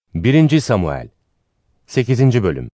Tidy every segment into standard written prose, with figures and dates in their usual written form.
1. Samuel 8. Bölüm.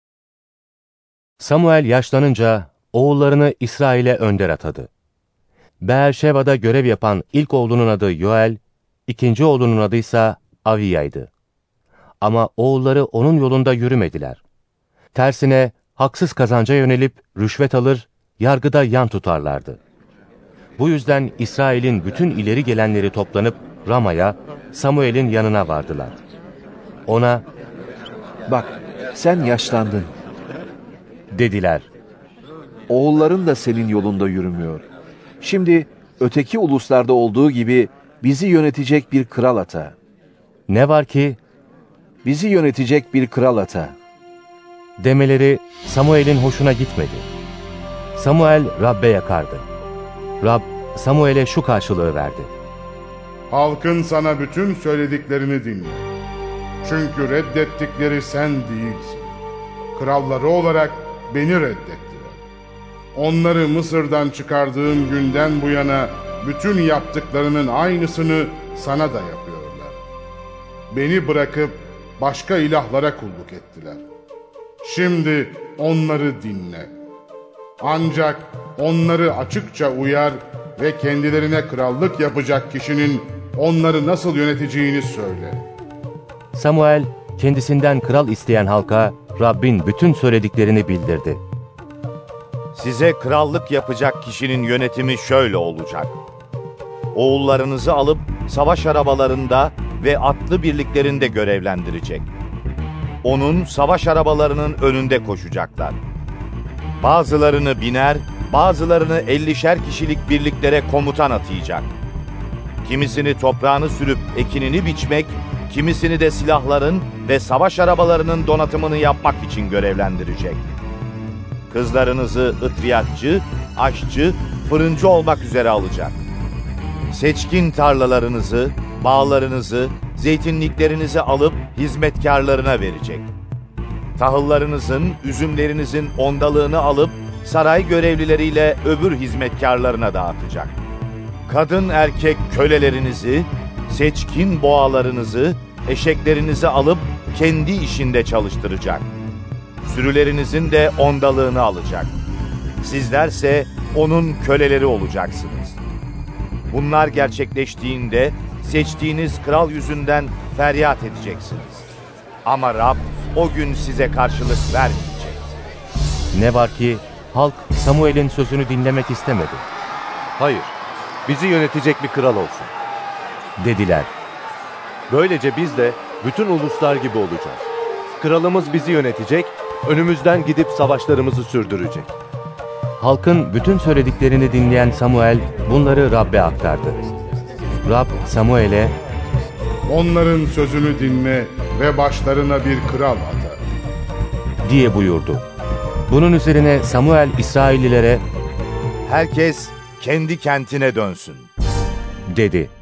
Samuel yaşlanınca oğullarını İsrail'e önder atadı. Beerşeva'da görev yapan ilk oğlunun adı Yoel, ikinci oğlunun adı ise Aviya'ydı. Ama oğulları onun yolunda yürümediler. Tersine haksız kazanca yönelip rüşvet alır, yargıda yan tutarlardı. Bu yüzden İsrail'in bütün ileri gelenleri toplanıp Rama'ya, Samuel'in yanına vardılar. Ona, "Bak, sen yaşlandın. dediler. Oğulların da senin yolunda yürümüyor. Şimdi öteki uluslarda olduğu gibi bizi yönetecek bir kral ata. Ne var ki Bizi yönetecek bir kral ata." demeleri Samuel'in hoşuna gitmedi. Samuel Rab'be yakardı. Rab Samuel'e şu karşılığı verdi. Halkın sana bütün söylediklerini dinle. Çünkü reddettikleri sen değilsin. Kralları olarak beni reddettiler. Onları Mısır'dan çıkardığım günden bu yana bütün yaptıklarının aynısını sana da yapıyorlar. Beni bırakıp başka ilahlara kulluk ettiler. Şimdi onları dinle. Ancak onları açıkça uyar ve kendilerine krallık yapacak kişinin onları nasıl yöneteceğini söyle. Samuel kendisinden kral isteyen halka Rabbin bütün söylediklerini bildirdi. Size krallık yapacak kişinin yönetimi şöyle olacak. Oğullarınızı alıp savaş arabalarında ve atlı birliklerinde görevlendirecek. Onun savaş arabalarının önünde koşacaklar. Bazılarını biner, bazılarını 50'şer kişilik birliklere komutan atayacak. Kimisini toprağını sürüp ekinini biçmek, kimisini de silahların ve savaş arabalarının donatımını yapmak için görevlendirecek. Kızlarınızı ıtriyatçı, aşçı, fırıncı olmak üzere alacak. Seçkin tarlalarınızı, bağlarınızı, zeytinliklerinizi alıp hizmetkarlarına verecek. Tahıllarınızın, üzümlerinizin ondalığını alıp saray görevlileriyle öbür hizmetkarlarına dağıtacak. Kadın erkek kölelerinizi, seçkin boğalarınızı, eşeklerinizi alıp kendi işinde çalıştıracak. Sürülerinizin de ondalığını alacak. Sizlerse onun köleleri olacaksınız. Bunlar gerçekleştiğinde seçtiğiniz kral yüzünden feryat edeceksiniz. Ama Rab o gün size karşılık vermeyecek. Ne var ki halk Samuel'in sözünü dinlemek istemedi. "Hayır, bizi yönetecek bir kral olsun," dediler. "Böylece biz de bütün uluslar gibi olacağız. Kralımız bizi yönetecek, önümüzden gidip savaşlarımızı sürdürecek." Halkın bütün söylediklerini dinleyen Samuel bunları Rab'be aktardı. Rab Samuel'e, Onların sözünü dinle ve başlarına bir kral ata. diye buyurdu. Bunun üzerine Samuel İsraillilere, Herkes kendi kentine dönsün. dedi.